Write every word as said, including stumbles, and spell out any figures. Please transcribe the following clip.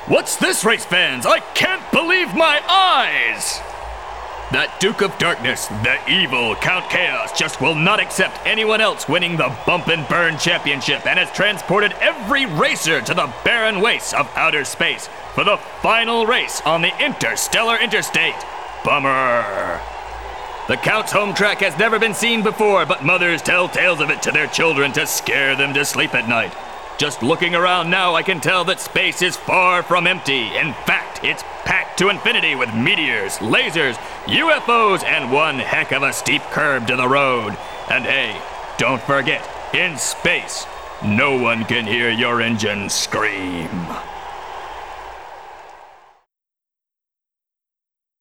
What's this, race fans? I can't believe my eyes! That Duke of Darkness, the evil Count Chaos, just will not accept anyone else winning the Bump and Burn Championship and has transported every racer to the barren wastes of outer space for the final race on the Interstellar Interstate. Bummer. The Count's home track has never been seen before, but mothers tell tales of it to their children to scare them to sleep at night. Just looking around now, I can tell that space is far from empty. In fact, it's packed to infinity with meteors, lasers, U F Os, and one heck of a steep curve to the road. And hey, don't forget, in space, no one can hear your engine scream.